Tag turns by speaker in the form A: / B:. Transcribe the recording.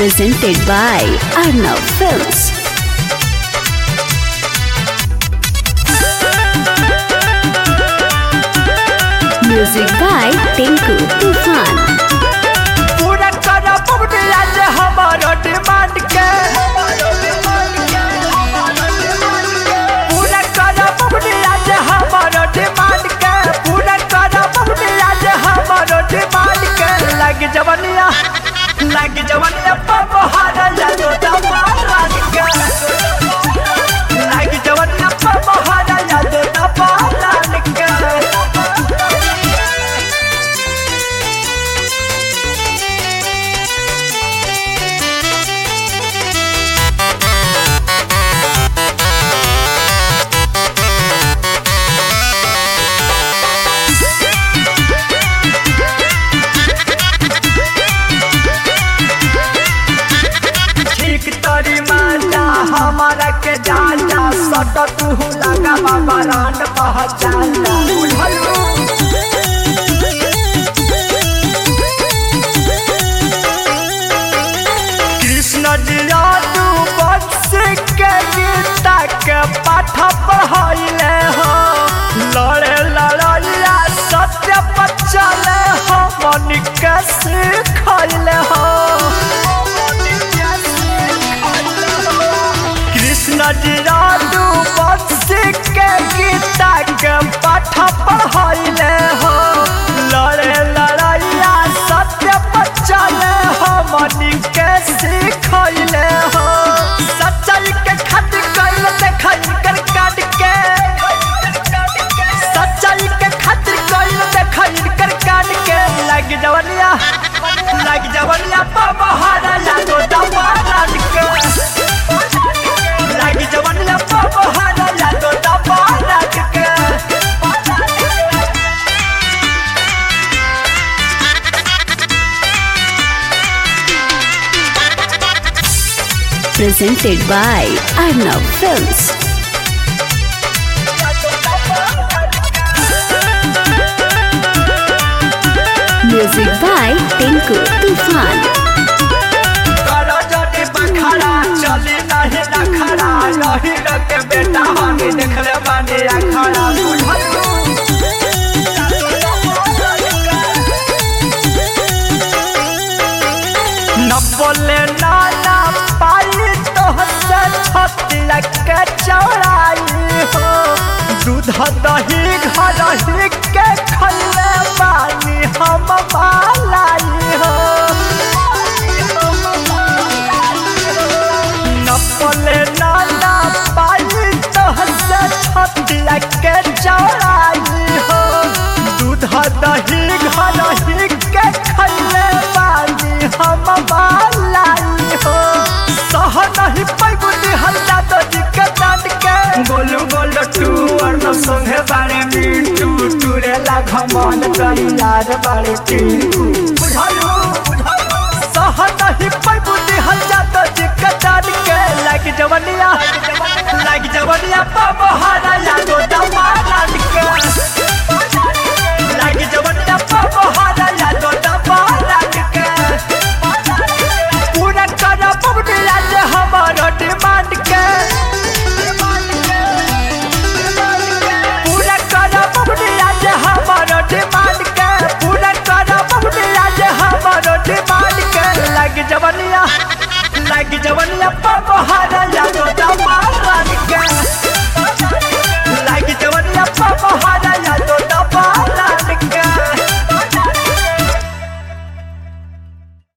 A: presented by Arnav Films. Music by Tinku Tufan.
B: पूरा करा बुढ़िया जे हमारो डिमांड के पूरा करा बुढ़िया जे हमारो डिमांड के पूरा करा बुढ़िया जे हमारो डिमांड के लग जवनिया पपहारा जानो दमारान के लग जवनिया पपहारा जानो दमारान के हमारा के जाना सट तू लगा बाबा रान पहचाना कृष्ण जिया तू बंश के गीता के पाठ पढ़ाइले हो लड़े लड़ैया सत्य बचले हो मन के सिखैले हो नजरालू बंश के गीता के पाठ पढ़ाइले हो लड़े लड़ैया सत्य बचले हो मनी के सिखैले हो सच्चाई के खातिर कैल देखल कर काट के सच्चाई के खातिर कैल देखल कर काट के लग जवनिया पपहारा जानो दमारान के लग जवनिया पपहारा जानो दमारान के
A: Presented by Arnav Films. Music by Tinku Tufan.
B: करो जोड़ी बखरा चली नहीं नखरा रही के बेटा हमी देखले बानी अखरा न बोले नाना पाली तो से छतिया के चौड़ाई हो दूध दही घर ही के खले बानी हम मालाई हो नपले नाना पाली तो से छतिया के चौड़ाई हो दूध दही घर ही के खले बानी हम मालाई हो सह नहीं पैगुनी हल्ला तो दिक्कत डांट के गोलू गोल टू और न संगे बारे मिंटू टूरे ला घमन करी यार बारे टिंकू बुझायो सह नहीं पैगुनी हल्ला तो दिक्कत डांट के लग जवनिया पपहारा जानो दमारान के लग जवनिया पपहारा जानो दमारान के पूरा करा बुढ़िया जे हमारो डिमांड के पूरा करा बुढ़िया जे हमारो डिमांड के पूरा करा बुढ़िया जे हमारो डिमांड के लग जवनिया पपहारा जानो दमारान